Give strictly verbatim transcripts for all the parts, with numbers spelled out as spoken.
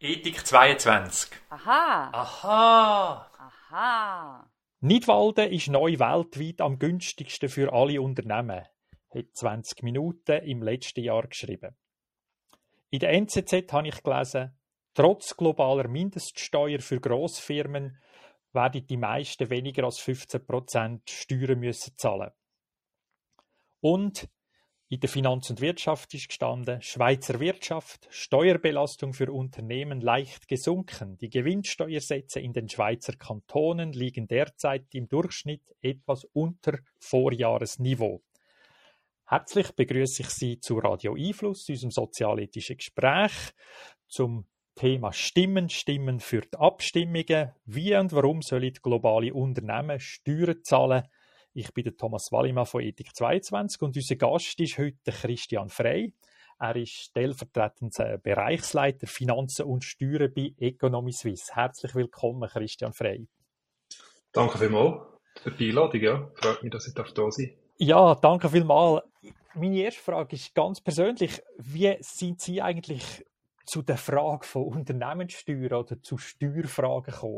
Ethik zweiundzwanzig. Aha. Aha. Aha. Nidwalden ist neu weltweit am günstigsten für alle Unternehmen, hat zwanzig Minuten im letzten Jahr geschrieben. In der N Z Z habe ich gelesen, trotz globaler Mindeststeuer für Grossfirmen werden die meisten weniger als fünfzehn Prozent Steuern müssen zahlen. Und in der Finanz und Wirtschaft ist gestanden, Schweizer Wirtschaft, Steuerbelastung für Unternehmen leicht gesunken. Die Gewinnsteuersätze in den Schweizer Kantonen liegen derzeit im Durchschnitt etwas unter Vorjahresniveau. Herzlich begrüße ich Sie zu Radio Einfluss, unserem sozialethischen Gespräch zum Thema Stimmen, Stimmen für die Abstimmungen. Wie und warum sollen globale Unternehmen Steuern zahlen? Ich bin der Thomas Wallimann von Ethik zweiundzwanzig und unser Gast ist heute Christian Frey. Er ist stellvertretender Bereichsleiter Finanzen und Steuern bei Economy Suisse. Herzlich willkommen, Christian Frey. Danke vielmals für die Einladung. Ja. Freut mich, dass ich da sein darf. Ja, danke vielmals. Meine erste Frage ist ganz persönlich. Wie sind Sie eigentlich zu der Frage von Unternehmenssteuer oder zu Steuerfragen gekommen?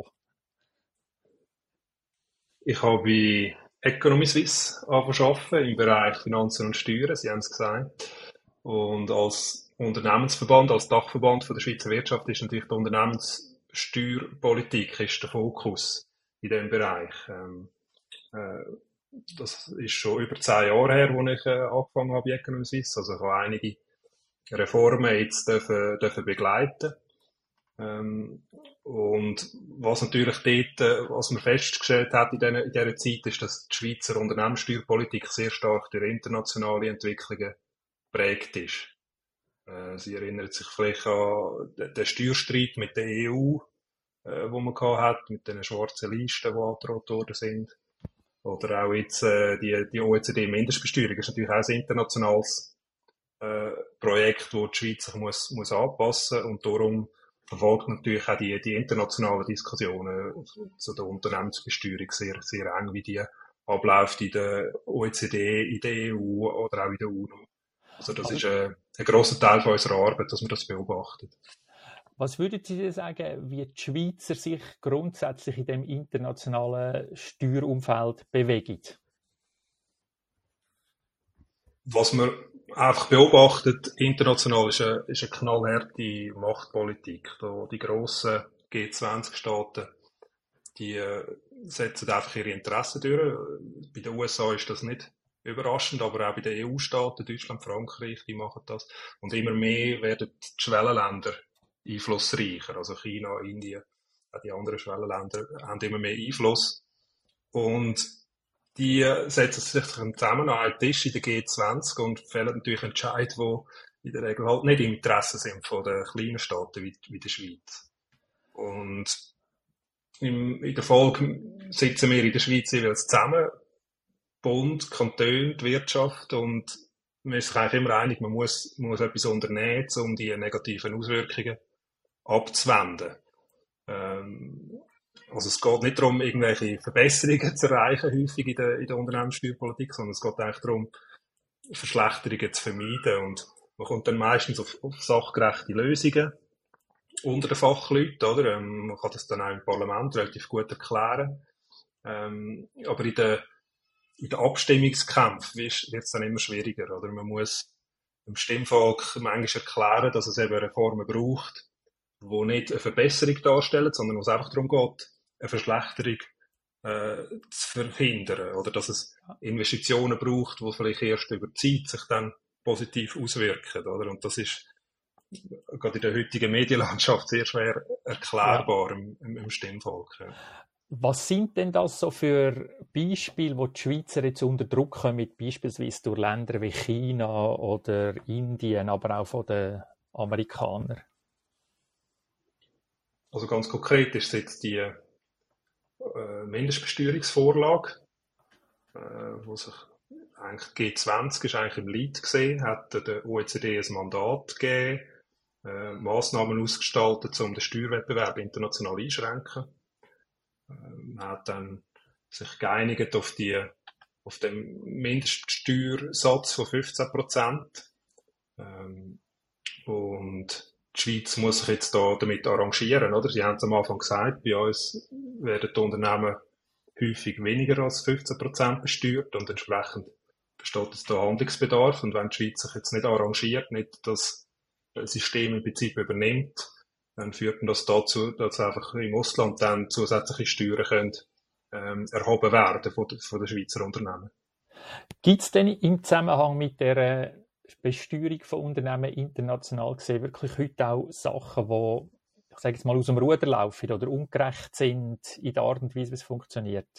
Ich habe bei Economy Suisse angefangen im Bereich Finanzen und Steuern, Sie haben es gesagt. Und als Unternehmensverband, als Dachverband von der Schweizer Wirtschaft ist natürlich die Unternehmenssteuerpolitik ist der Fokus in diesem Bereich. Ähm, äh, das ist schon über zehn Jahre her, als ich äh, angefangen habe bei Economy Suisse. Also ich habe einige Reformen jetzt dürfen, dürfen begleiten. Ähm, und was natürlich dort, äh, was man festgestellt hat in, den, in dieser Zeit, ist, dass die Schweizer Unternehmenssteuerpolitik sehr stark durch internationale Entwicklungen geprägt ist. Äh, Sie erinnern sich vielleicht an den, den Steuerstreit mit der E U, äh, wo man gehabt hat, mit den schwarzen Listen, die angedroht worden sind. Oder auch jetzt äh, die, die O E C D-Mindestbesteuerung ist natürlich auch ein internationales äh, Projekt, wo die Schweiz sich muss, muss anpassen und darum verfolgt natürlich auch die, die internationalen Diskussionen zu der Unternehmensbesteuerung sehr, sehr eng, wie die abläuft in der O E C D, in der E U oder auch in der UNO. Also das ist ein, ein grosser Teil von unserer Arbeit, dass man das beobachtet. Was würden Sie denn sagen, wie die Schweizer sich grundsätzlich in dem internationalen Steuerumfeld bewegen? Was man einfach beobachtet, international ist eine, ist eine knallharte Machtpolitik. Da die grossen G zwanzig Staaten, die äh, setzen einfach ihre Interessen durch. Bei den U S A ist das nicht überraschend, aber auch bei den E U-Staaten, Deutschland, Frankreich, die machen das. Und immer mehr werden die Schwellenländer einflussreicher. Also China, Indien, auch die anderen Schwellenländer haben immer mehr Einfluss. Und die setzen sich zusammen an einen Tisch in der G zwanzig und fällen natürlich Entscheidungen, die in der Regel halt nicht im Interesse sind von den kleinen Staaten wie, wie der Schweiz. Und im, in der Folge sitzen wir in der Schweiz jeweils zusammen, Bund, Kanton, die Wirtschaft, und man ist sich eigentlich immer einig, man muss, muss etwas unternehmen, um die negativen Auswirkungen abzuwenden. Ähm, Also es geht nicht darum, irgendwelche Verbesserungen zu erreichen, häufig in der, in der Unternehmenssteuerpolitik, sondern es geht eigentlich darum, Verschlechterungen zu vermeiden. Und man kommt dann meistens auf, auf sachgerechte Lösungen unter den Fachleuten, oder? Ähm, man kann das dann auch im Parlament relativ gut erklären. Ähm, aber in der, in der Abstimmungskämpfen wird es dann immer schwieriger, oder? Man muss dem Stimmvolk manchmal erklären, dass es eben Reformen braucht, die nicht eine Verbesserung darstellen, sondern wo es einfach darum geht, eine Verschlechterung äh, zu verhindern. Oder dass es Investitionen braucht, die vielleicht erst über die Zeit sich dann positiv auswirken. Oder? Und das ist gerade in der heutigen Medienlandschaft sehr schwer erklärbar im, im, im Stimmvolk. Ja. Was sind denn das so für Beispiele, wo die Schweizer jetzt unter Druck kommen, beispielsweise durch Länder wie China oder Indien, aber auch von den Amerikanern? Also ganz konkret ist jetzt die äh, Mindestbesteuerungsvorlage, äh, wo sich eigentlich G zwanzig ist eigentlich im Lead gesehen, hat der O E C D ein Mandat gegeben, äh, Massnahmen ausgestaltet, um den Steuerwettbewerb international einzuschränken. Äh, man hat dann sich geeinigt auf die auf den Mindeststeuersatz von fünfzehn Prozent. Ähm, und die Schweiz muss sich jetzt da damit arrangieren, oder? Sie haben es am Anfang gesagt, bei uns werden die Unternehmen häufig weniger als fünfzehn Prozent besteuert und entsprechend besteht jetzt da Handlungsbedarf. Und wenn die Schweiz sich jetzt nicht arrangiert, nicht das System im Prinzip übernimmt, dann führt das dazu, dass einfach im Ausland dann zusätzliche Steuern können, ähm, erhoben werden von, von den Schweizer Unternehmen. Gibt es denn im Zusammenhang mit der Besteuerung von Unternehmen international gesehen wirklich heute auch Sachen, die, ich sage jetzt mal, aus dem Ruder laufen oder ungerecht sind in der Art und Weise, wie es funktioniert?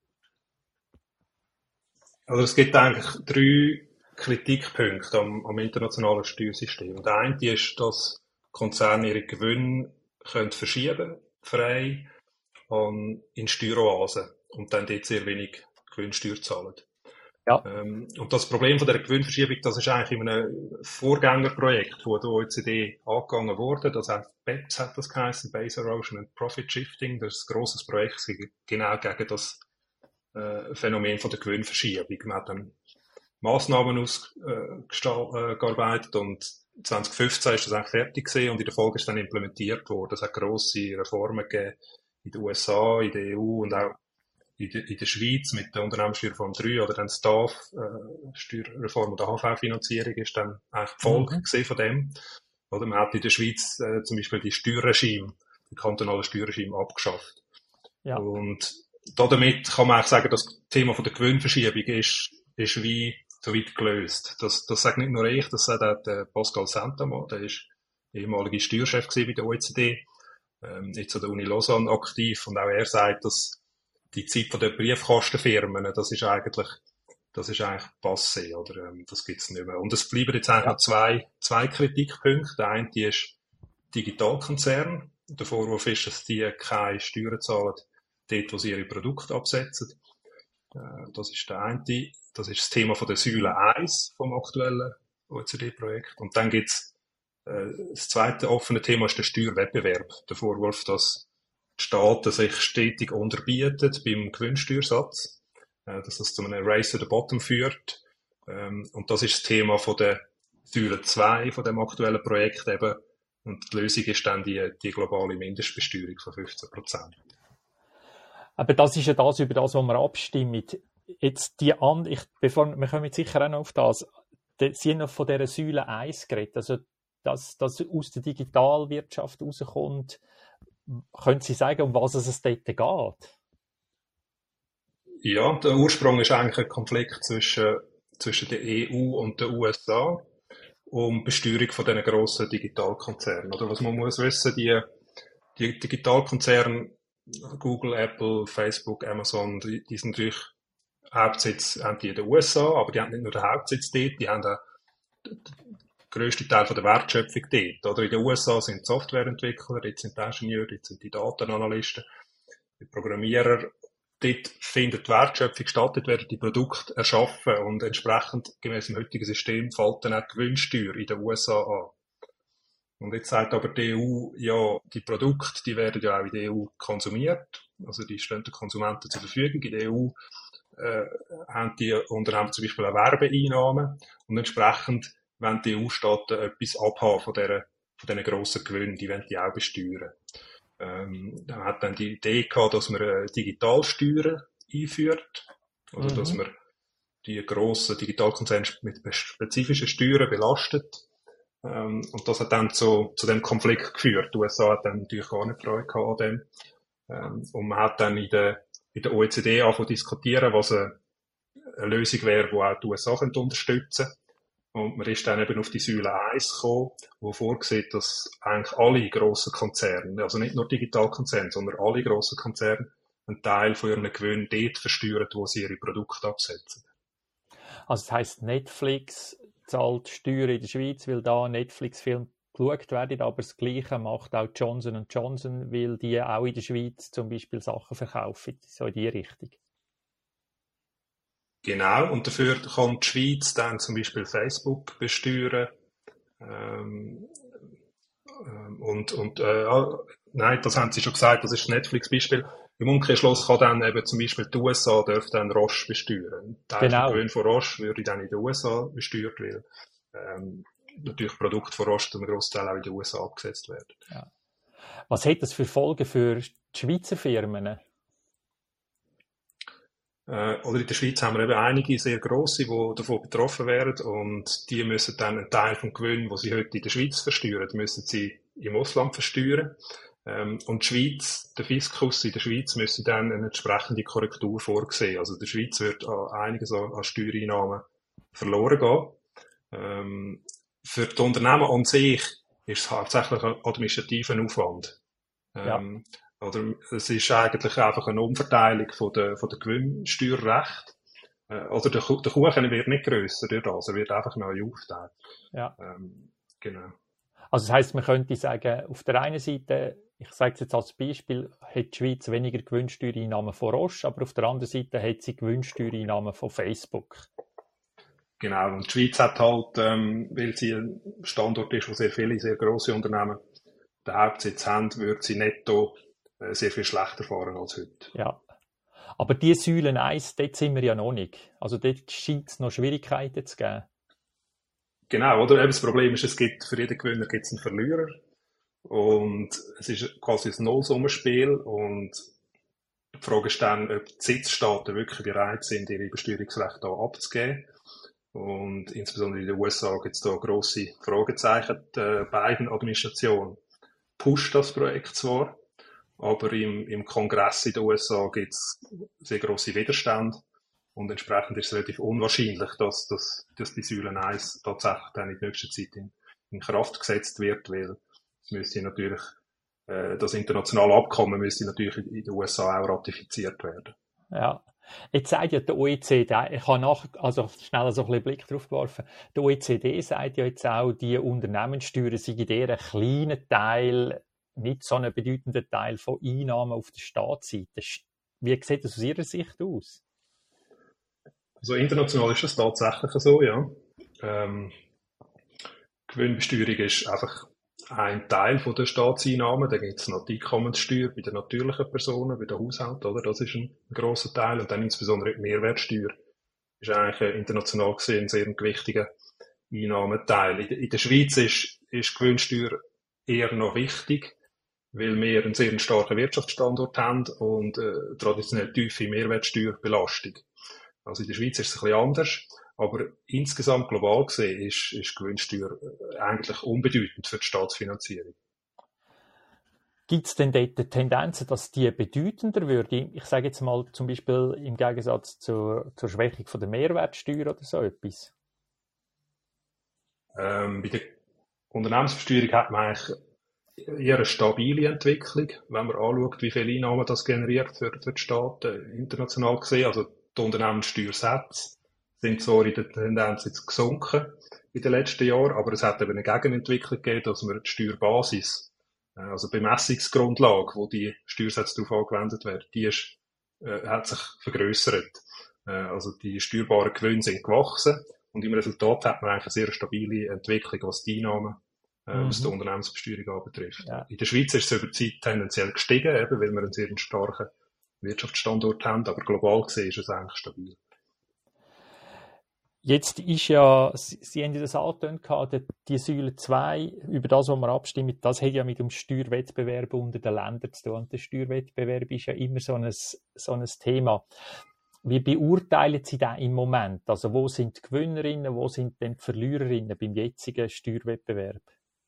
Also es gibt eigentlich drei Kritikpunkte am, am internationalen Steuersystem. Der eine ist, dass Konzerne ihre Gewinne können verschieben, frei an, in Steueroasen und dann dort sehr wenig Gewinnsteuer zahlen. Ja. Ähm, und das Problem von der Gewinnverschiebung, das ist eigentlich in einem Vorgängerprojekt von der O E C D angegangen worden. Das heißt, B E P S hat das geheißen, Base Erosion and Profit Shifting. Das ist ein grosses Projekt genau gegen das äh, Phänomen von der Gewinnverschiebung. Man hat dann Massnahmen ausgearbeitet äh, und zwanzig fünfzehn ist das eigentlich fertig gewesen und in der Folge ist dann implementiert worden. Es hat grosse Reformen gegeben in den U S A, in der E U und auch in der, in der Schweiz mit der Unternehmenssteuerreform drei oder dann S T A F, äh, Steuerreform oder H V-Finanzierung ist dann eigentlich die Folge mhm. von dem. Oder man hat in der Schweiz äh, zum Beispiel die Steuerregime, die kantonale Steuerregime abgeschafft. Ja. Und damit kann man auch sagen, das Thema von der Gewinnverschiebung ist, ist wie so weit gelöst. Das, das sagt nicht nur ich, das sagt auch der Pascal Saint-Amand, der ist ehemaliger Steuerchef bei der O E C D, ähm, jetzt an der Uni Lausanne aktiv und auch er sagt, dass die Zeit von den Briefkastenfirmen, das ist eigentlich, das ist eigentlich passé, oder, ähm, das gibt's nicht mehr. Und es bleiben jetzt eigentlich ja. noch zwei, zwei Kritikpunkte. Der eine ist Digitalkonzern. Der Vorwurf ist, dass die keine Steuern zahlen, dort, wo sie ihre Produkte absetzen. Äh, das ist der eine. Das ist das Thema von der Säule eins vom aktuellen O E C D-Projekt. Und dann gibt's, äh, das zweite offene Thema ist der Steuerwettbewerb. Der Vorwurf, dass die Staaten sich stetig unterbieten beim Gewinnsteuersatz, äh, dass das zu einem Race to the Bottom führt. Ähm, und das ist das Thema von der Säule zwei von dem aktuellen Projekt eben. Und die Lösung ist dann die, die globale Mindestbesteuerung von fünfzehn Prozent. Aber das ist ja das, über das, was wir abstimmen. Jetzt die an, ich, bevor, wir kommen jetzt sicher auch noch auf das. Sie haben noch von dieser Säule eins geredet, also dass das aus der Digitalwirtschaft rauskommt. Können Sie sagen, um was es dort geht? Ja, der Ursprung ist eigentlich ein Konflikt zwischen, zwischen der E U und den U S A um Besteuerung von diesen grossen Digitalkonzernen. Oder was man muss wissen, die, die Digitalkonzerne, Google, Apple, Facebook, Amazon, die, die sind natürlich Hauptsitz haben die in den U S A, aber die haben nicht nur den Hauptsitz dort, die haben auch den grössten Teil von der Wertschöpfung dort. Oder in den U S A sind Softwareentwickler, jetzt sind die Ingenieure, jetzt sind die Datenanalysten, die Programmierer. Dort findet die Wertschöpfung statt, dort werden die Produkte erschaffen und entsprechend gemäss dem heutigen System fällt dann auch die Gewinnsteuer in den U S A an. Und jetzt sagt aber die E U, ja, die Produkte, die werden ja auch in der E U konsumiert, also die stehen den Konsumenten zur Verfügung. In der E U äh, haben die Unternehmen zum Beispiel auch Werbeeinnahmen und entsprechend wenn die E U-Staaten etwas abhaben von dieser, von diesen grossen Gewinnen, die wollen die auch besteuern. Ähm, dann hat dann die Idee gehabt, dass man äh, Digitalsteuern einführt, oder mhm. dass man die grossen Digitalkonzerne mit spezifischen Steuern belastet. Ähm, und das hat dann zu, zu dem Konflikt geführt. Die U S A hat dann natürlich gar nicht Freude gehabt an dem. Ähm, und man hat dann in der, in der O E C D angefangen zu diskutieren, was eine, eine Lösung wäre, die auch die U S A unterstützen könnte. Und man ist dann eben auf die Säule eins gekommen, wo vorgesehen, dass eigentlich alle grossen Konzerne, also nicht nur Digitalkonzerne, sondern alle grossen Konzerne, einen Teil von ihren Gewinnen dort versteuern, wo sie ihre Produkte absetzen. Also das heisst, Netflix zahlt Steuern in der Schweiz, weil da Netflix-Filme geschaut werden, aber das Gleiche macht auch Johnson und Johnson, weil die auch in der Schweiz zum Beispiel Sachen verkaufen, so in die Richtung. Genau, und dafür kann die Schweiz dann zum Beispiel Facebook besteuern. Ähm, ähm, und, und äh, nein, das haben Sie schon gesagt, das ist das Netflix-Beispiel. Im Umkehrschluss kann dann eben zum Beispiel die U S A dürfen dann Roche besteuern. Der genau. Gewinn von Roche würde dann in den U S A besteuert werden. Ähm, natürlich Produkte von Rost zum Großteil auch in den U S A abgesetzt werden. Ja. Was hat das für Folgen für die Schweizer Firmen? Äh, oder in der Schweiz haben wir eben einige sehr grosse, die davon betroffen wären und die müssen dann einen Teil vom Gewinn, den sie heute in der Schweiz versteuern, müssen sie im Ausland versteuern. Ähm, und die Schweiz, der Fiskus in der Schweiz müssen dann eine entsprechende Korrektur vorsehen. Also der Schweiz wird an einiges an Steuereinnahmen verloren gehen. Ähm, für die Unternehmen an sich ist es hauptsächlich ein administrativer Aufwand. Ähm, ja. Oder es ist eigentlich einfach eine Umverteilung von der, von der Gewinnsteuerrecht. Äh, oder der, der Kuchen wird nicht grösser durch das, er wird einfach neu aufgeteilt. Ja. Ähm, genau. Also das heisst, man könnte sagen, auf der einen Seite, ich sage es jetzt als Beispiel, hat die Schweiz weniger Gewinnsteuereinnahmen von Roche, aber auf der anderen Seite hat sie Gewinnsteuereinnahmen von Facebook. Genau, und die Schweiz hat halt, ähm, weil sie ein Standort ist, wo sehr viele, sehr grosse Unternehmen den Hauptsitz haben, würde sie netto äh, sehr viel schlechter fahren als heute. Ja, aber die Säulen eins, dort sind wir ja noch nicht. Also dort scheint es noch Schwierigkeiten zu geben. Genau, oder? Eben das Problem ist, es gibt, für jeden Gewinner gibt es einen Verlierer. Und es ist quasi ein Nullsummenspiel. Und die Frage ist dann, ob die Sitzstaaten wirklich bereit sind, ihre Besteuerungsrechte abzugeben. Und insbesondere in den U S A gibt es da grosse Fragezeichen. Die Biden-Administration pusht das Projekt zwar, aber im, im Kongress in den U S A gibt es sehr grosse Widerstände. Und entsprechend ist es relativ unwahrscheinlich, dass, dass, dass die Säule eins tatsächlich dann in der nächsten Zeit in, in Kraft gesetzt wird, weil es müsste natürlich, äh, das internationale Abkommen müsste natürlich in den U S A auch ratifiziert werden. Ja. Jetzt sagt ja der O E C D, ich habe nach, also schnell so ein bisschen Blick drauf geworfen, der O E C D sagt ja jetzt auch, die Unternehmenssteuern seien eher ein kleiner Teil, nicht so ein bedeutender Teil von Einnahmen auf der Staatsseite. Wie sieht das aus Ihrer Sicht aus? Also international ist das tatsächlich so, ja. Ähm, Gewinnbesteuerung ist einfach ein Teil von der Staatseinnahmen. Dann gibt es noch die Einkommenssteuer bei den natürlichen Personen, bei den Haushalten, oder? Das ist ein grosser Teil. Und dann insbesondere die Mehrwertsteuer ist eigentlich ein international gesehen ein sehr gewichtiger Einnahmenteil. In, in der Schweiz ist, ist Gewinnsteuer eher noch wichtig, weil wir einen sehr starken Wirtschaftsstandort haben und äh, traditionell tiefe Mehrwertsteuerbelastung. Also in der Schweiz ist es ein bisschen anders, aber insgesamt global gesehen ist, ist Gewinnsteuer eigentlich unbedeutend für die Staatsfinanzierung. Gibt es denn dort Tendenzen, dass die bedeutender würde? Ich sage jetzt mal zum Beispiel im Gegensatz zur, zur Schwächung von der Mehrwertsteuer oder so etwas? Ähm, bei der Unternehmensbesteuerung hat man eigentlich eher eine stabile Entwicklung, wenn man anschaut, wie viele Einnahmen das generiert für, für die Staaten international gesehen. Also die Unternehmenssteuersätze sind zwar in der Tendenz jetzt gesunken in den letzten Jahren, aber es hat eben eine Gegenentwicklung gegeben, dass man die Steuerbasis, also die Bemessungsgrundlage, wo die Steuersätze darauf angewendet werden, die ist, äh, hat sich vergrössert. Äh, also die steuerbaren Gewinne sind gewachsen und im Resultat hat man eigentlich eine sehr stabile Entwicklung, was die Einnahmen, äh, mhm. was die Unternehmensbesteuerung anbetrifft. Ja. In der Schweiz ist es über die Zeit tendenziell gestiegen, eben, weil wir einen sehr starken Wirtschaftsstandort haben, aber global gesehen ist es eigentlich stabil. Jetzt ist ja, Sie, Sie haben ja das angetönt, die Säule zwei, über das, was wir abstimmen, das hat ja mit dem Steuerwettbewerb unter den Ländern zu tun. Und der Steuerwettbewerb ist ja immer so ein, so ein Thema. Wie beurteilen Sie das im Moment? Also wo sind die Gewinnerinnen, wo sind denn die Verliererinnen beim jetzigen Steuerwettbewerb?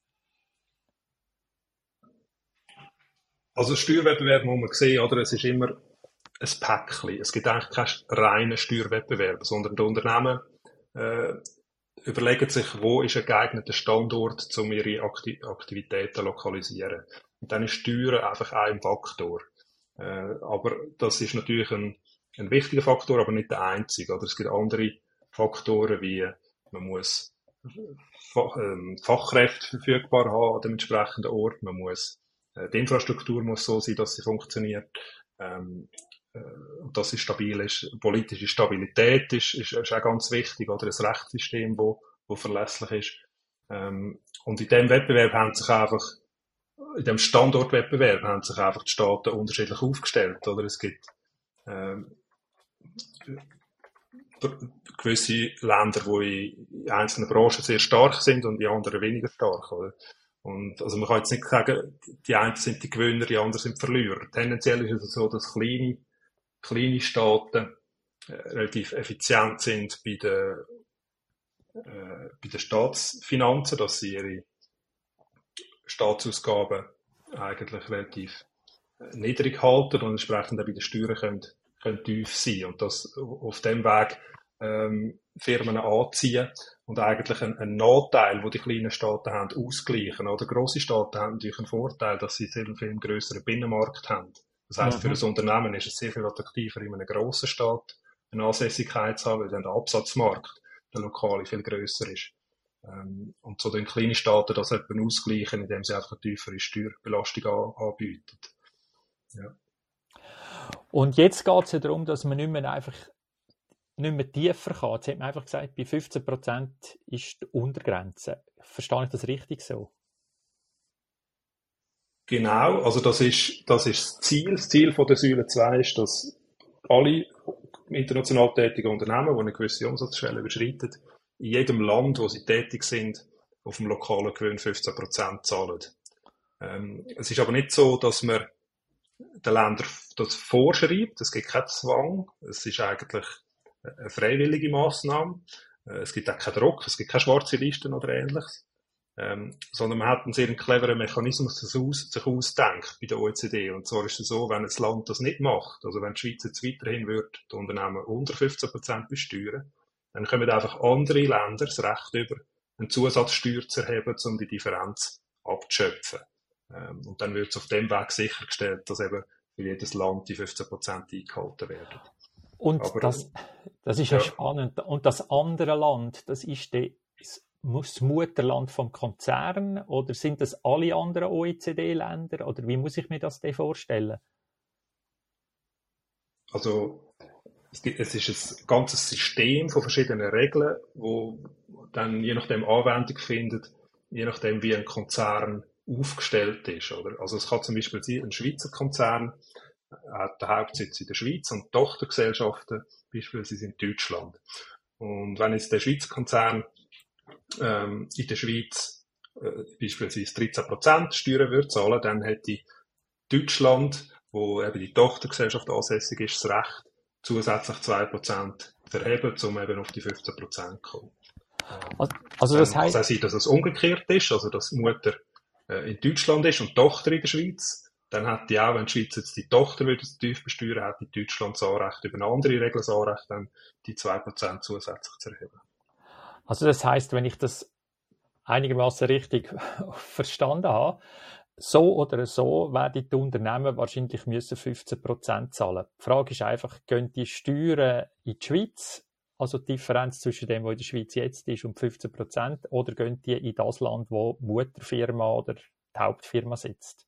Also Steuerwettbewerb muss man sehen, oder? Es ist immer ein Päckchen. Es gibt eigentlich keinen reinen Steuerwettbewerb, sondern die Unternehmen äh, überlegen sich, wo ist ein geeigneter Standort, um ihre Akti- Aktivitäten zu lokalisieren. Und dann ist Steuern einfach ein Faktor. Äh, aber das ist natürlich ein, ein wichtiger Faktor, aber nicht der einzige. Oder es gibt andere Faktoren, wie man muss Fach, ähm, Fachkräfte verfügbar haben an dem entsprechenden Ort, man muss die Infrastruktur muss so sein, dass sie funktioniert, ähm, äh, dass sie stabil ist. Politische Stabilität ist, ist, ist auch ganz wichtig, oder ein Rechtssystem, wo, wo verlässlich ist. Ähm, und in dem Wettbewerb haben sich einfach, in dem Standortwettbewerb haben sich einfach die Staaten unterschiedlich aufgestellt, oder? Es gibt, ähm, gewisse Länder, die in einzelnen Branchen sehr stark sind und in anderen weniger stark, oder? Und, also man kann jetzt nicht sagen, die einen sind die Gewinner, die anderen sind die Verlierer. Tendenziell ist es so, dass kleine, kleine Staaten äh, relativ effizient sind bei den, äh, bei den Staatsfinanzen, dass sie ihre Staatsausgaben eigentlich relativ niedrig halten und entsprechend auch bei den Steuern können, können tief sein und das auf dem Weg ähm, Firmen anziehen und eigentlich einen, einen Nachteil, den die kleinen Staaten haben, ausgleichen. Oder grosse Staaten haben natürlich einen Vorteil, dass sie sehr viel grösseren Binnenmarkt haben. Das heisst, mhm. für ein Unternehmen ist es sehr viel attraktiver, in einem grossen Staat eine Ansässigkeit zu haben, weil dann der Absatzmarkt, der lokale, viel grösser ist. Ähm, und so den kleinen Staaten das eben ausgleichen, indem sie einfach eine tiefere Steuerbelastung an, anbieten. Ja. Und jetzt geht es ja darum, dass man nicht mehr einfach nicht mehr tiefer kann. Jetzt hat man einfach gesagt, bei fünfzehn Prozent ist die Untergrenze. Verstehe ich das richtig so? Genau, also das ist, das ist das Ziel. Das Ziel von der Säule zwei ist, dass alle international tätigen Unternehmen, die eine gewisse Umsatzschwelle überschreiten, in jedem Land, wo sie tätig sind, auf dem lokalen Gewinn fünfzehn Prozent zahlen. Ähm, es ist aber nicht so, dass man den Ländern das vorschreibt. Es gibt keinen Zwang. Es ist eigentlich eine freiwillige Massnahme. Es gibt auch keinen Druck. Es gibt keine schwarze Listen oder Ähnliches. Ähm, sondern man hat einen sehr cleveren Mechanismus sich, aus, sich ausdenkt bei der O E C D. Und zwar ist es so, wenn ein Land das nicht macht, also wenn die Schweiz jetzt weiterhin würde die Unternehmen unter fünfzehn Prozent besteuern, dann kommen einfach andere Länder das Recht über, eine Zusatzsteuer zu erheben, um die Differenz abzuschöpfen. Ähm, und dann wird es auf dem Weg sichergestellt, dass eben für jedes Land die fünfzehn Prozent eingehalten werden. Und Aber, das, das ist ja, ja spannend. Und das andere Land, das ist die, das Mutterland vom Konzern oder sind das alle anderen O E C D-Länder? Oder wie muss ich mir das denn vorstellen? Also es, gibt, es ist ein ganzes System von verschiedenen Regeln, wo dann je nachdem Anwendung findet, je nachdem wie ein Konzern aufgestellt ist. Oder? Also es kann zum Beispiel sein, ein Schweizer Konzern hat den Hauptsitz in der Schweiz und Tochtergesellschaften beispielsweise in Deutschland. Und wenn jetzt der Schweizer Konzern ähm, in der Schweiz äh, beispielsweise dreizehn Prozent Steuern würde zahlen, dann hätte Deutschland, wo eben die Tochtergesellschaft ansässig ist, das Recht, zusätzlich zwei Prozent zu erheben, um eben auf die fünfzehn Prozent zu kommen. Also, also das dann heißt, kann es auch sein, dass es umgekehrt ist, also dass die Mutter äh, in Deutschland ist und die Tochter in der Schweiz. Dann hätte die auch, wenn die Schweiz jetzt die Tochter würde zu tief besteuern, hätte Deutschland das Anrecht, über eine andere Regel das Anrecht, dann die zwei Prozent zusätzlich zu erheben. Also das heißt, wenn ich das einigermaßen richtig verstanden habe, so oder so werden die Unternehmen wahrscheinlich müssen fünfzehn Prozent zahlen. Die Frage ist einfach, gehen die Steuern in die Schweiz, also die Differenz zwischen dem, was in der Schweiz jetzt ist, um fünfzehn Prozent, oder gehen die in das Land, wo die Mutterfirma oder die Hauptfirma sitzt?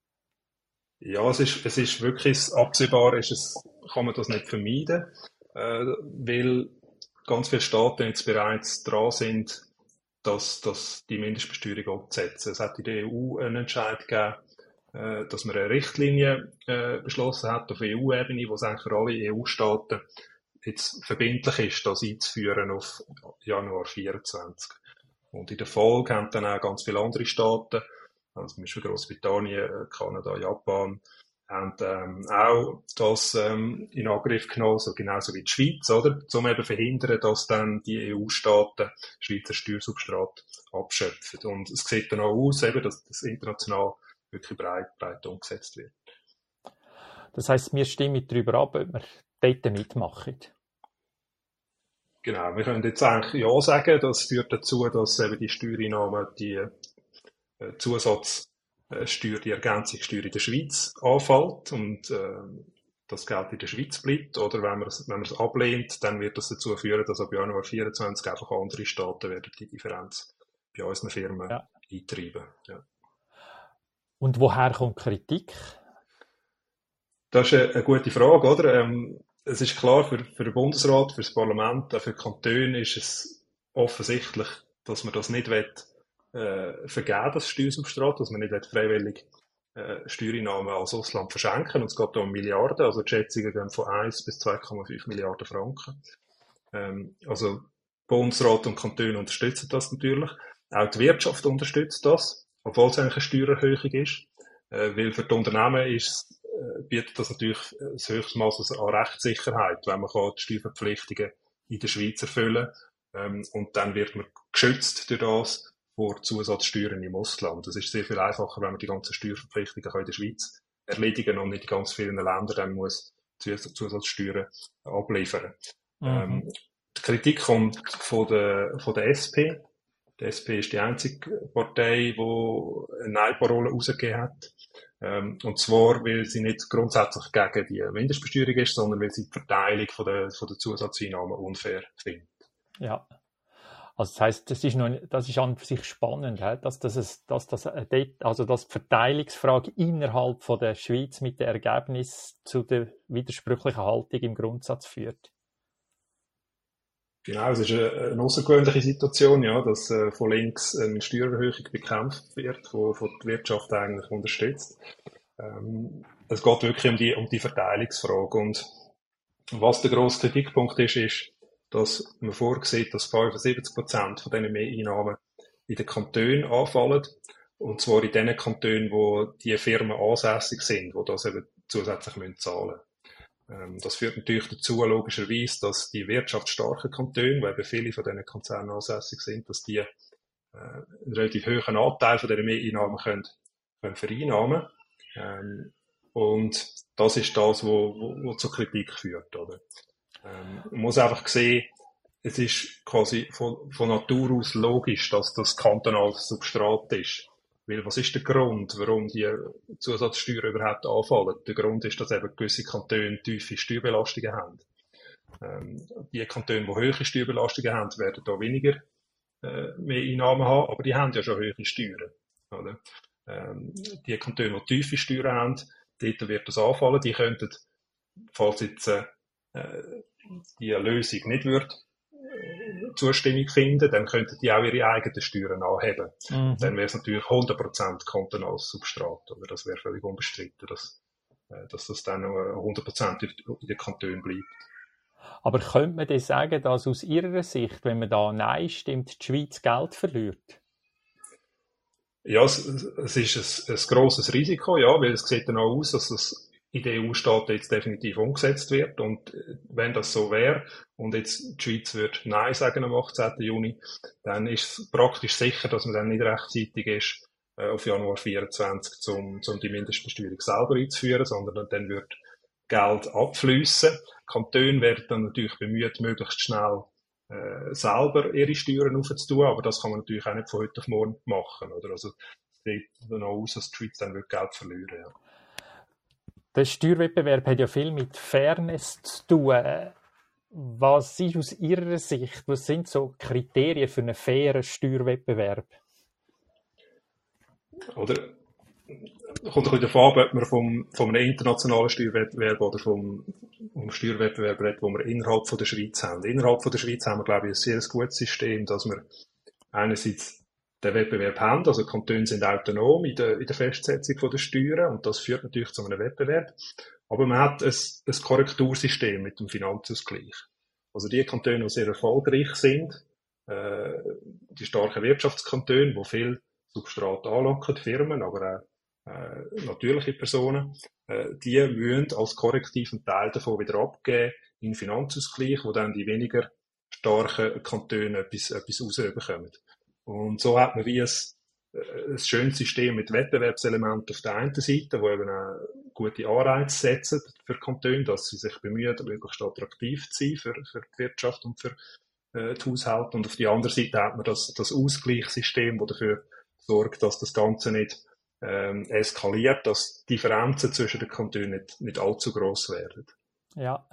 Ja, es ist, es ist wirklich absehbar, ist es, kann man das nicht vermeiden, äh, weil ganz viele Staaten jetzt bereits dran sind, dass, dass die Mindestbesteuerung umzusetzen. Es hat in der E U einen Entscheid gegeben, äh, dass man eine Richtlinie äh, beschlossen hat auf E U-Ebene, wo es eigentlich für alle E U-Staaten jetzt verbindlich ist, das einzuführen auf Januar vierundzwanzig. Und in der Folge haben dann auch ganz viele andere Staaten, also zum Beispiel Großbritannien, Kanada, Japan, haben ähm, auch das ähm, in Angriff genommen, so genauso wie die Schweiz, oder? Um eben verhindern, dass dann die E U-Staaten Schweizer Steuersubstrat abschöpfen. Und es sieht dann auch aus, eben, dass das international wirklich breit, breit umgesetzt wird. Das heisst, wir stimmen darüber ab, ob wir dort mitmachen. Genau, wir können jetzt eigentlich ja sagen, das führt dazu, dass eben die Steuereinnahmen, die äh, Zusatzsteuer, die Ergänzungssteuer in der Schweiz anfällt und äh, das Geld in der Schweiz bleibt. Oder wenn man es wenn man es ablehnt, dann wird das dazu führen, dass ab Januar vierundzwanzig einfach andere Staaten werden die Differenz bei unseren Firmen ja. eintreiben. Ja. Und woher kommt Kritik? Das ist eine, eine gute Frage, oder? Ähm, es ist klar, für, für den Bundesrat, für das Parlament, auch für die Kantone ist es offensichtlich, dass man das nicht will, äh, vergeben, das Steuersubstrat, dass man nicht will, freiwillig äh, Steuereinnahmen als Ausland verschenken. Und es geht da um Milliarden, also die Schätzungen gehen von eins bis zwei Komma fünf Milliarden Franken. Ähm, also Bundesrat und Kantone unterstützen das natürlich. Auch die Wirtschaft unterstützt das, obwohl es eigentlich eine Steuererhöhung ist. Äh, weil für die Unternehmen ist, äh, bietet das natürlich das höchste Maß an Rechtssicherheit, wenn man kann die Steuerverpflichtungen in der Schweiz erfüllen kann. Ähm, und dann wird man geschützt durch das vor Zusatzsteuern im Ausland. Das ist sehr viel einfacher, wenn man die ganzen Steuerverpflichtungen in der Schweiz erledigen und nicht in ganz vielen Ländern dann muss Zusatzsteuern abliefern. Mhm. Ähm, die Kritik kommt von der, von der S P. Die S P ist die einzige Partei, die eine Nein-Parole rausgegeben hat. Ähm, und zwar, weil sie nicht grundsätzlich gegen die Mindestbesteuerung ist, sondern weil sie die Verteilung von der, von der Zusatzeinnahmen unfair findet. Ja. Also das heisst, das ist, noch, das ist an sich spannend, dass, das, dass, das, also dass die Verteilungsfrage innerhalb von der Schweiz mit dem Ergebnis zu der widersprüchlichen Haltung im Grundsatz führt. Genau, es ist eine, eine außergewöhnliche Situation, ja, dass äh, von links eine Steuererhöhung bekämpft wird, die von der Wirtschaft eigentlich unterstützt. Ähm, es geht wirklich um die, um die Verteilungsfrage. Und was der grosse Kritikpunkt ist, ist, dass man vorsieht, dass fünfundsiebzig Prozent von diesen Mehreinnahmen in den Kantonen anfallen. Und zwar in den Kantonen, wo die Firmen ansässig sind, die das eben zusätzlich müssen zahlen müssen. Das führt natürlich dazu, logischerweise, dass die wirtschaftsstarken Kantone, wo eben viele von diesen Konzernen ansässig sind, dass die äh, einen relativ hohen Anteil von diesen Mehreinnahmen können, können vereinnahmen. Ähm, und das ist das, wo, wo, wo zur Kritik führt, oder? Ähm, man muss einfach sehen, es ist quasi von, von Natur aus logisch, dass das kantonales Substrat ist. Weil was ist der Grund, warum die Zusatzsteuern überhaupt anfallen? Der Grund ist, dass eben gewisse Kantone tiefe Steuerbelastungen haben. Ähm, die Kantone, die hohe Steuerbelastungen haben, werden da weniger äh, mehr Einnahmen haben, aber die haben ja schon hohe Steuern. Oder? Ähm, die Kantone, die tiefe Steuern haben, dort wird das anfallen. Die könnten, falls jetzt äh, die Lösung nicht wird Zustimmung finden, dann könnten die auch ihre eigenen Steuern anheben. Mhm. Dann wäre es natürlich hundert Prozent kantonales Substrat. Oder? Das wäre völlig unbestritten, dass, dass das dann hundert Prozent in den Kantonen bleibt. Aber könnte man denn sagen, dass aus Ihrer Sicht, wenn man da Nein stimmt, die Schweiz Geld verliert? Ja, es, es ist ein, ein grosses Risiko, ja, weil es sieht dann auch aus, dass es in den E U-Staaten jetzt definitiv umgesetzt wird. Und wenn das so wäre und jetzt die Schweiz würde Nein sagen am achtzehnten Juni, dann ist es praktisch sicher, dass man dann nicht rechtzeitig ist, äh, auf Januar vierundzwanzig, um, um die Mindestbesteuerung selber einzuführen, sondern dann wird Geld abfließen. Kantone werden dann natürlich bemüht, möglichst schnell äh, selber ihre Steuern aufzutun, aber das kann man natürlich auch nicht von heute auf morgen machen. Oder? Also es sieht dann auch aus, dass die Schweiz dann wird Geld verlieren. Ja. Der Steuerwettbewerb hat ja viel mit Fairness zu tun. Was ist aus Ihrer Sicht, was sind so Kriterien für einen fairen Steuerwettbewerb? Oder kommt ein bisschen davon ab, ob man vom, vom einem internationalen Steuerwettbewerb oder vom, vom Steuerwettbewerb redet, den wir innerhalb von der Schweiz haben. Innerhalb von der Schweiz haben wir, glaube ich, ein sehr gutes System, dass wir einerseits den Wettbewerb haben, also Kantone sind autonom in der, in der Festsetzung von der Steuern und das führt natürlich zu einem Wettbewerb. Aber man hat ein, ein Korrektursystem mit dem Finanzausgleich. Also die Kantone, die sehr erfolgreich sind, äh, die starken Wirtschaftskantone, die viel Substrat anlocken, Firmen, aber auch äh, natürliche Personen, äh, die müssen als korrektiven Teil davon wieder abgeben in den Finanzausgleich, wo dann die weniger starken Kantone etwas, etwas rausbekommen. Und so hat man wie ein, ein schönes System mit Wettbewerbselementen auf der einen Seite, wo eben auch gute Anreize setzen für Kantone, dass sie sich bemühen, möglichst attraktiv zu sein für, für die Wirtschaft und für äh, die Haushalte. Und auf der anderen Seite hat man das, das Ausgleichssystem, das dafür sorgt, dass das Ganze nicht ähm, eskaliert, dass Differenzen zwischen den Kantonen nicht, nicht allzu gross werden. Ja.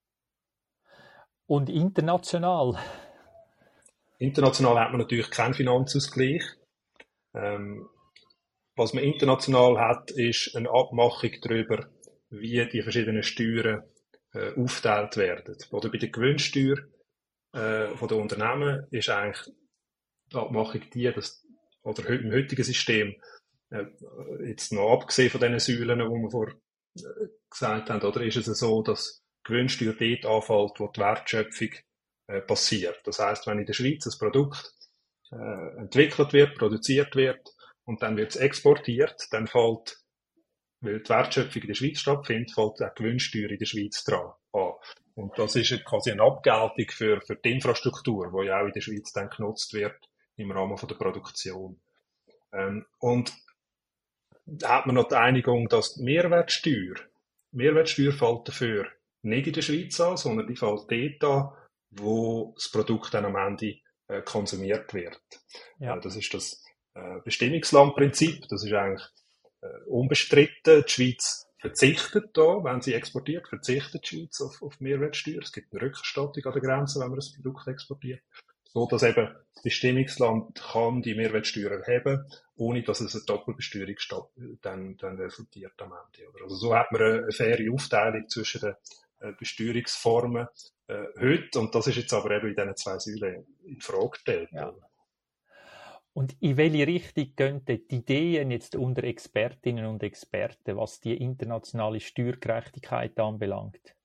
Und international? International hat man natürlich keinen Finanzausgleich. Ähm, was man international hat, ist eine Abmachung darüber, wie die verschiedenen Steuern äh, aufgeteilt werden. Oder bei der Gewinnsteuer äh, von den Unternehmen ist eigentlich die Abmachung die, dass, oder im heutigen System, äh, jetzt noch abgesehen von diesen Säulen, die wir vorher äh, gesagt haben, oder ist es so, dass die Gewinnsteuer dort anfällt, wo die Wertschöpfung äh, passiert. Das heisst, wenn in der Schweiz ein Produkt äh, entwickelt wird, produziert wird und dann wird es exportiert, dann fällt, weil die Wertschöpfung in der Schweiz stattfindet, fällt auch die Gewinnsteuer in der Schweiz dran an. Und das ist quasi eine Abgeltung für, für die Infrastruktur, die ja auch in der Schweiz dann genutzt wird im Rahmen von der Produktion. Ähm, und da hat man noch die Einigung, dass die Mehrwertsteuer, Mehrwertsteuer fällt dafür nicht in der Schweiz an, sondern die fällt dort an, wo das Produkt dann am Ende äh, konsumiert wird. Ja. Äh, das ist das äh, Bestimmungslandprinzip, das ist eigentlich äh, unbestritten. Die Schweiz verzichtet da, wenn sie exportiert, verzichtet die Schweiz auf, auf Mehrwertsteuer. Es gibt eine Rückerstattung an der Grenze, wenn man das Produkt exportiert. So, dass eben das Bestimmungsland kann die Mehrwertsteuer erheben, ohne dass es eine Doppelbesteuerung statt, dann, dann resultiert am Ende. Also so hat man eine, eine faire Aufteilung zwischen den äh, Besteuerungsformen äh, heute, und das ist jetzt aber eben in diesen zwei Säulen in Frage gestellt. Ja. Und in welche Richtung gehen die Ideen jetzt unter Expertinnen und Experten, was die internationale Steuergerechtigkeit anbelangt?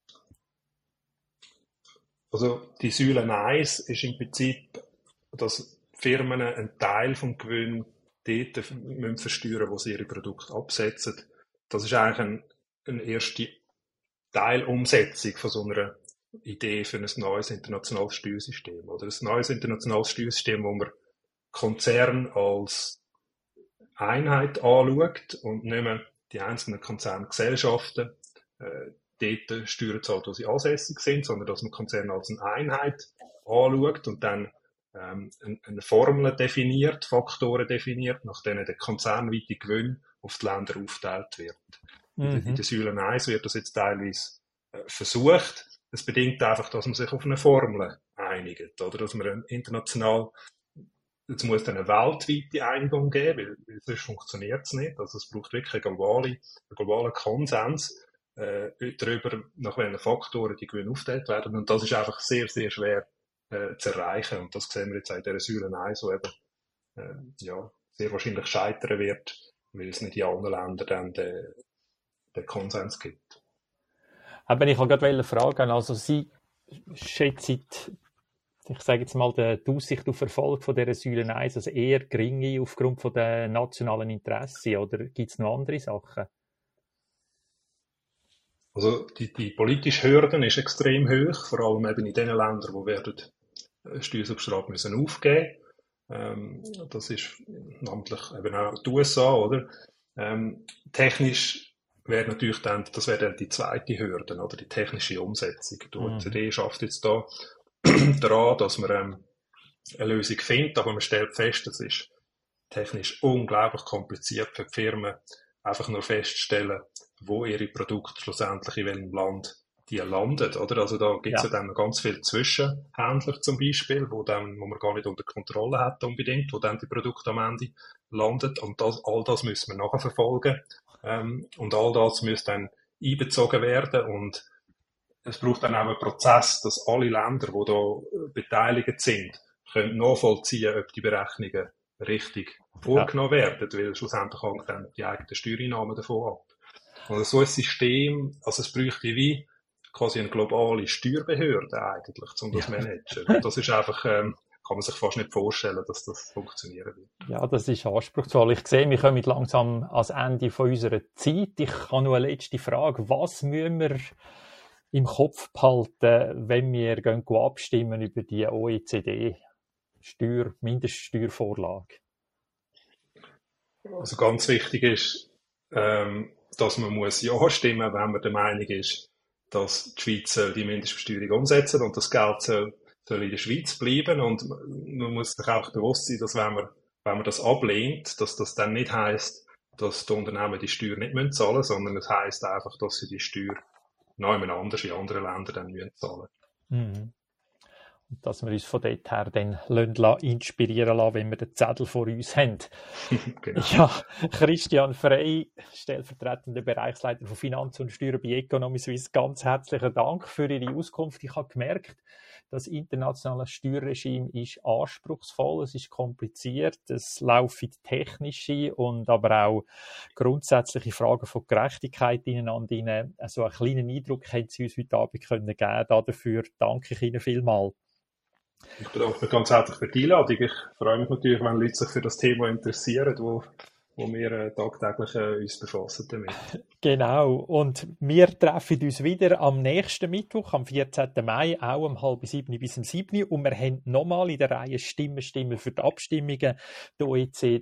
Also die Säule eins ist im Prinzip, dass Firmen einen Teil vom Gewinn dort müssen versteuern, wo sie ihre Produkte absetzen. Das ist eigentlich eine, eine erste Teilumsetzung von so einer Idee für ein neues internationales Steuersystem. Oder ein neues internationales Steuersystem, wo man Konzern als Einheit anschaut und nicht mehr die einzelnen Konzerngesellschaften äh, dort Steuern zahlt, wo sie ansässig sind, sondern dass man Konzerne als eine Einheit anschaut und dann ähm, eine, eine Formel definiert, Faktoren definiert, nach denen der konzernweite Gewinn auf die Länder aufgeteilt wird. Mhm. In der Säule eins wird das jetzt teilweise äh, versucht. Es bedingt einfach, dass man sich auf eine Formel einigt, oder dass man international, jetzt muss es eine weltweite Einigung geben, weil, weil sonst funktioniert es nicht. Also es braucht wirklich einen globalen, einen globalen Konsens äh, darüber, nach welchen Faktoren die Gewinne aufgeteilt werden. Und das ist einfach sehr, sehr schwer äh, zu erreichen. Und das sehen wir jetzt auch in dieser Säule eins, wo eben äh, ja, sehr wahrscheinlich scheitern wird, weil es nicht in allen Ländern dann den, den Konsens gibt. Aber ich wollte gerade fragen, also Sie schätzen, ich sage jetzt mal, die Aussicht auf Erfolg von dieser Säule eins also eher gering aufgrund von der nationalen Interessen, oder gibt es noch andere Sachen? Also die, die politische Hürde ist extrem hoch, vor allem eben in den Ländern, wo werden Steuersubstrat müssen aufgeben. Ähm, das ist namentlich eben auch die U S A, oder? Ähm, technisch wäre natürlich dann, das wäre dann die zweite Hürde, oder die technische Umsetzung. Die O E C D mhm. schafft jetzt da daran, dass man ähm, eine Lösung findet, aber man stellt fest, es ist technisch unglaublich kompliziert für die Firmen, einfach nur festzustellen, wo ihre Produkte schlussendlich in welchem Land die landen, oder? Also da gibt es ja. ja dann ganz viele Zwischenhändler zum Beispiel, wo, dann, wo man gar nicht unter Kontrolle hat unbedingt, wo dann die Produkte am Ende landet, und das, all das müssen wir nachher verfolgen, ähm, und all das muss dann einbezogen werden, und es braucht dann auch einen Prozess, dass alle Länder, die da beteiligt sind, können nachvollziehen, ob die Berechnungen richtig vorgenommen ja. werden, weil schlussendlich hängt dann die eigenen Steuereinnahmen davon ab. Und so ein System, also es bräuchte wie quasi eine globale Steuerbehörde eigentlich, um das zu ja. managen. Und das ist einfach, ähm, kann man sich fast nicht vorstellen, dass das funktionieren wird. Ja, das ist anspruchsvoll. Ich sehe, wir kommen langsam ans Ende von unserer Zeit. Ich habe noch eine letzte Frage. Was müssen wir im Kopf behalten, wenn wir gehen abstimmen über die O E C D-Steuer, Mindeststeuervorlage? Also ganz wichtig ist, ähm, dass man muss ja stimmen, wenn man der Meinung ist, dass die Schweiz die Mindestbesteuerung umsetzen und das Geld soll, soll in der Schweiz bleiben. Und man muss sich auch bewusst sein, dass wenn man, wenn man das ablehnt, dass das dann nicht heisst, dass die Unternehmen die Steuer nicht zahlen müssen, sondern es heisst einfach, dass sie die Steuer noch jemand anders in anderen Ländern dann müssen zahlen. Mhm. Und dass wir uns von dort her dann lassen, inspirieren lassen, wenn wir den Zettel vor uns haben. Genau. Ja, Christian Frey, stellvertretender Bereichsleiter von Finanz und Steuern bei Economy Suisse, ganz herzlichen Dank für Ihre Auskunft. Ich habe gemerkt, das internationale Steuerregime ist anspruchsvoll, es ist kompliziert, es laufen technische und aber auch grundsätzliche Fragen von Gerechtigkeit ineinander hinein. Also einen kleinen Eindruck haben Sie uns heute Abend können geben. Dafür danke ich Ihnen vielmals. Ich bedanke mich ganz herzlich für die Einladung. Ich freue mich natürlich, wenn Leute sich für das Thema interessieren, wo, wo wir äh, tagtäglich äh, uns befassen damit. Genau. Und wir treffen uns wieder am nächsten Mittwoch, am vierzehnten Mai, auch um halb sieben bis um sieben. Und wir haben nochmal in der Reihe Stimmen, Stimmen für die Abstimmungen die O E C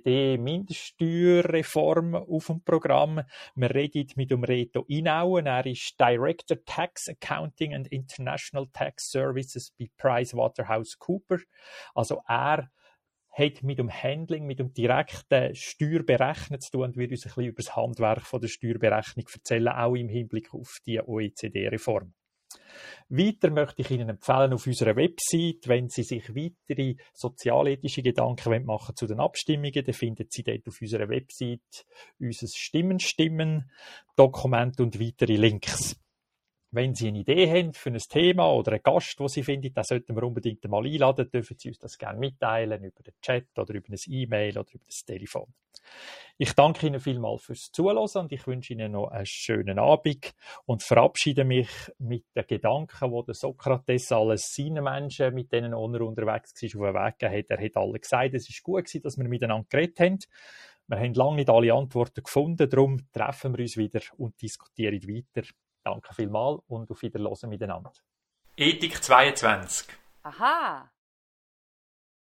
D-Mindeststeuerreform auf dem Programm. Wir reden mit dem Reto Inauen. Er ist Director Tax Accounting and International Tax Services bei PricewaterhouseCoopers. Also er hat mit dem Handling, mit dem direkten Steuerberechnen zu tun und wird uns ein bisschen über das Handwerk von der Steuerberechnung erzählen, auch im Hinblick auf die O E C D-Reform. Weiter möchte ich Ihnen empfehlen auf unserer Website, wenn Sie sich weitere sozialethische Gedanken machen wollen zu den Abstimmungen, dann finden Sie dort auf unserer Website unser Stimmen, Stimmen, Dokument und weitere Links. Wenn Sie eine Idee haben für ein Thema oder einen Gast, den Sie finden, dann sollten wir unbedingt einmal einladen, dürfen Sie uns das gerne mitteilen, über den Chat oder über ein E-Mail oder über das Telefon. Ich danke Ihnen vielmals fürs Zuhören und ich wünsche Ihnen noch einen schönen Abend und verabschiede mich mit den Gedanken, die der Sokrates alles seinen Menschen, mit denen er unterwegs war, auf den Weg gegeben hat. Er hat alle gesagt, es war gut gewesen, dass wir miteinander geredet haben. Wir haben lange nicht alle Antworten gefunden, darum treffen wir uns wieder und diskutieren weiter. Danke vielmals und auf Wiederhören miteinander. Ethik zweiundzwanzig. Aha.